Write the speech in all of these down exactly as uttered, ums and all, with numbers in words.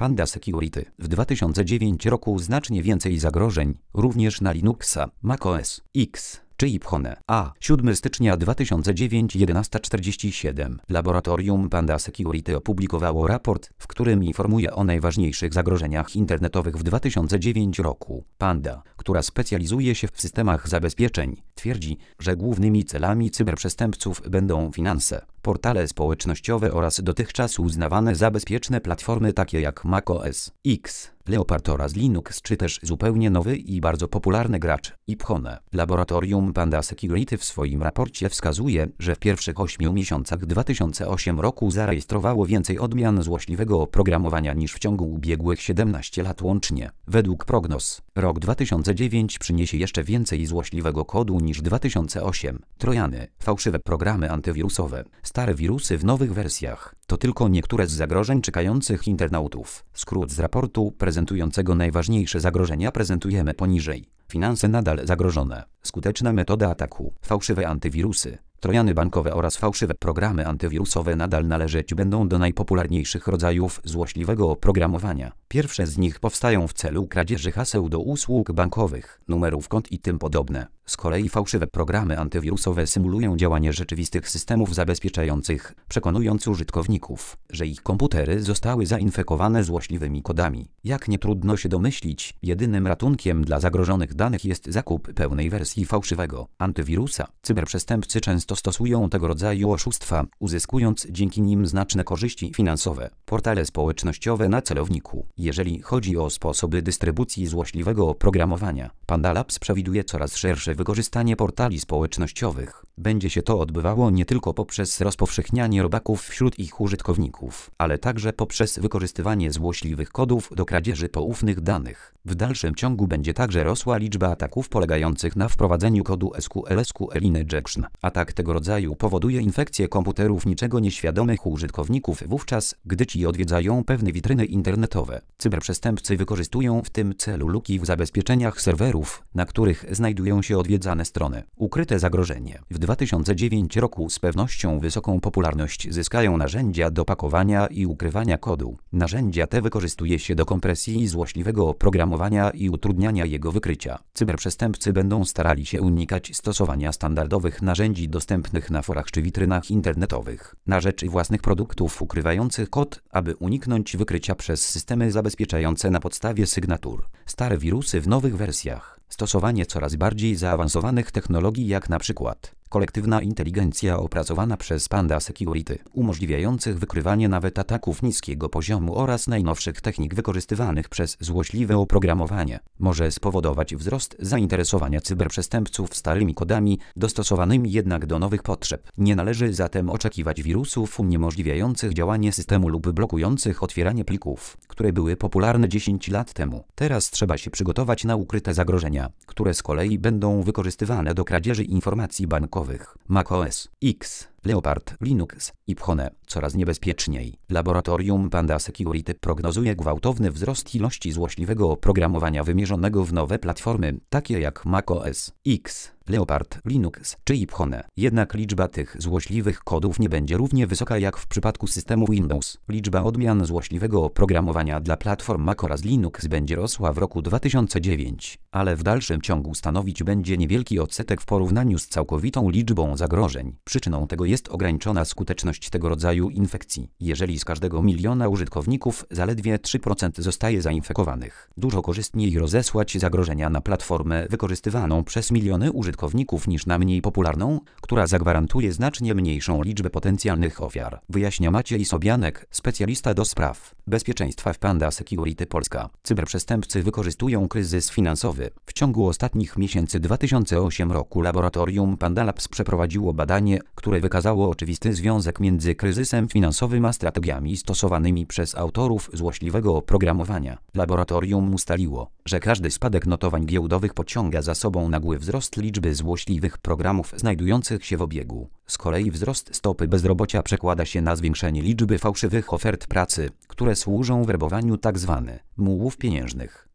Panda Security. W dwa tysiące dziewiątym roku znacznie więcej zagrożeń, również na Linuxa, macOS X czy Iphone. A. siódmego stycznia dwa tysiące dziewiątego jedenaście czterdzieści siedem. Laboratorium Panda Security opublikowało raport, w którym informuje o najważniejszych zagrożeniach internetowych w dwa tysiące dziewiątym roku. Panda, która specjalizuje się w systemach zabezpieczeń, twierdzi, że głównymi celami cyberprzestępców będą finanse, portale społecznościowe oraz dotychczas uznawane za bezpieczne platformy takie jak macOS X, Leopard oraz Linux, czy też zupełnie nowy i bardzo popularny gracz Iphone. Laboratorium Panda Security w swoim raporcie wskazuje, że w pierwszych ośmiu miesiącach dwa tysiące ósmego roku zarejestrowało więcej odmian złośliwego oprogramowania niż w ciągu ubiegłych siedemnastu lat łącznie. Według prognoz, rok dwa tysiące dziewiąty przyniesie jeszcze więcej złośliwego kodu niż dwa tysiące ósmy. Trojany, fałszywe programy antywirusowe, stare wirusy w nowych wersjach. To tylko niektóre z zagrożeń czekających internautów. Skrót z raportu prezentującego najważniejsze zagrożenia prezentujemy poniżej. Finanse nadal zagrożone. Skuteczna metoda ataku. Fałszywe antywirusy, trojany bankowe oraz fałszywe programy antywirusowe nadal należeć będą do najpopularniejszych rodzajów złośliwego oprogramowania. Pierwsze z nich powstają w celu kradzieży haseł do usług bankowych, numerów kont i tym podobne. Z kolei fałszywe programy antywirusowe symulują działanie rzeczywistych systemów zabezpieczających, przekonując użytkowników, że ich komputery zostały zainfekowane złośliwymi kodami. Jak nie trudno się domyślić, jedynym ratunkiem dla zagrożonych danych jest zakup pełnej wersji fałszywego antywirusa. Cyberprzestępcy często stosują tego rodzaju oszustwa, uzyskując dzięki nim znaczne korzyści finansowe. Portale społecznościowe na celowniku. Jeżeli chodzi o sposoby dystrybucji złośliwego oprogramowania, Panda Labs przewiduje coraz szersze wykorzystanie portali społecznościowych. Będzie się to odbywało nie tylko poprzez rozpowszechnianie robaków wśród ich użytkowników, ale także poprzez wykorzystywanie złośliwych kodów do kradzieży poufnych danych. W dalszym ciągu będzie także rosła liczba ataków polegających na wprowadzeniu kodu S Q L S Q L injection. Atak tego rodzaju powoduje infekcję komputerów niczego nieświadomych użytkowników wówczas, gdy ci odwiedzają pewne witryny internetowe. Cyberprzestępcy wykorzystują w tym celu luki w zabezpieczeniach serwerów, na których znajdują się odwiedzane strony. Ukryte zagrożenie. W dwa tysiące dziewiątym roku z pewnością wysoką popularność zyskają narzędzia do pakowania i ukrywania kodu. Narzędzia te wykorzystuje się do kompresji złośliwego oprogramowania i utrudniania jego wykrycia. Cyberprzestępcy będą starali się unikać stosowania standardowych narzędzi dostępnych na forach czy witrynach internetowych, na rzecz własnych produktów ukrywających kod, aby uniknąć wykrycia przez systemy zabezpieczające na podstawie sygnatur. Stare wirusy w nowych wersjach. Stosowanie coraz bardziej zaawansowanych technologii jak na przykład kolektywna inteligencja opracowana przez Panda Security, umożliwiających wykrywanie nawet ataków niskiego poziomu oraz najnowszych technik wykorzystywanych przez złośliwe oprogramowanie, może spowodować wzrost zainteresowania cyberprzestępców starymi kodami, dostosowanymi jednak do nowych potrzeb. Nie należy zatem oczekiwać wirusów uniemożliwiających działanie systemu lub blokujących otwieranie plików, które były popularne dziesięć lat temu. Teraz trzeba się przygotować na ukryte zagrożenia, które z kolei będą wykorzystywane do kradzieży informacji bankowych. macOS X, Leopard, Linux, Iphone, coraz niebezpieczniej. Laboratorium Panda Security prognozuje gwałtowny wzrost ilości złośliwego oprogramowania wymierzonego w nowe platformy, takie jak macOS X, Leopard, Linux czy Iphone. Jednak liczba tych złośliwych kodów nie będzie równie wysoka jak w przypadku systemu Windows. Liczba odmian złośliwego oprogramowania dla platform Mac oraz Linux będzie rosła w roku dwa tysiące dziewiątym, ale w dalszym ciągu stanowić będzie niewielki odsetek w porównaniu z całkowitą liczbą zagrożeń. Przyczyną tego jest ograniczona skuteczność tego rodzaju infekcji. Jeżeli z każdego miliona użytkowników zaledwie trzy procent zostaje zainfekowanych, dużo korzystniej rozesłać zagrożenia na platformę wykorzystywaną przez miliony użytkowników niż na mniej popularną, która zagwarantuje znacznie mniejszą liczbę potencjalnych ofiar. Wyjaśnia Maciej Sobianek, specjalista do spraw bezpieczeństwa w Panda Security Polska. Cyberprzestępcy wykorzystują kryzys finansowy. W ciągu ostatnich miesięcy dwa tysiące ósmego roku laboratorium Panda Labs przeprowadziło badanie, które wykazało oczywisty związek między kryzysem finansowym a strategiami stosowanymi przez autorów złośliwego oprogramowania. Laboratorium ustaliło, że każdy spadek notowań giełdowych pociąga za sobą nagły wzrost liczby złośliwych programów znajdujących się w obiegu. Z kolei wzrost stopy bezrobocia przekłada się na zwiększenie liczby fałszywych ofert pracy, które służą werbowaniu tzw. mułów pieniężnych.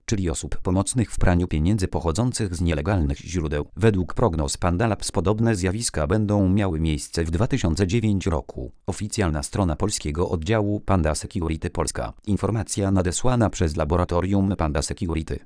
czyli osób pomocnych w praniu pieniędzy pochodzących z nielegalnych źródeł. Według prognoz Pandalabs podobne zjawiska będą miały miejsce w dwa tysiące dziewiątym roku. Oficjalna strona polskiego oddziału Panda Security Polska. Informacja nadesłana przez laboratorium Panda Security.